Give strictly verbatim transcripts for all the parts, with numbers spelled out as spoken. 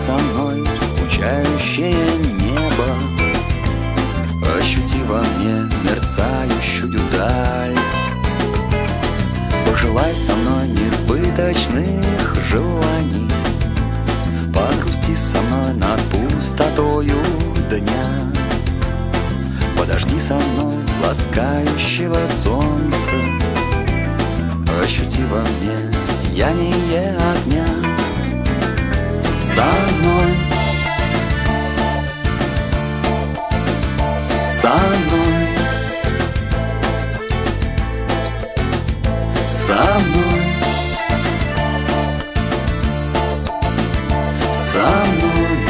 со мной в скучающее небо, ощути во мне мерцающую даль. Пожелай со мной несбыточных желаний, погрусти со мной над пустотою дня. Подожди со мной ласкающего солнца, ощути во мне сияние огня. Со мной, со мной, со мной, со мной.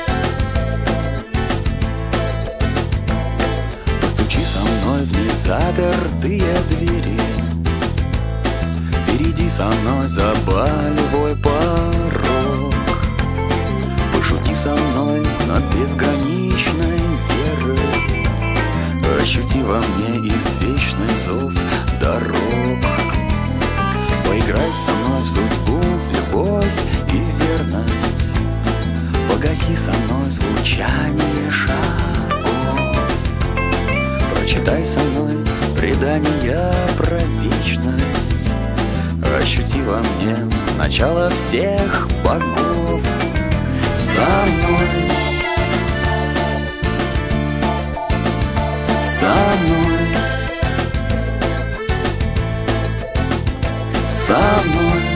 Постучи со мной в незапертые двери, перейди со мной за болевой порог, пошути со мной над безграничной верой, ощути во мне извечный зов дорог. Поиграй со мной в судьбу, любовь и верность, погаси со мной звучание шагов. Прочитай со мной предания про вечность, ощути во мне начало всех богов. Со мной, со мной, со мной.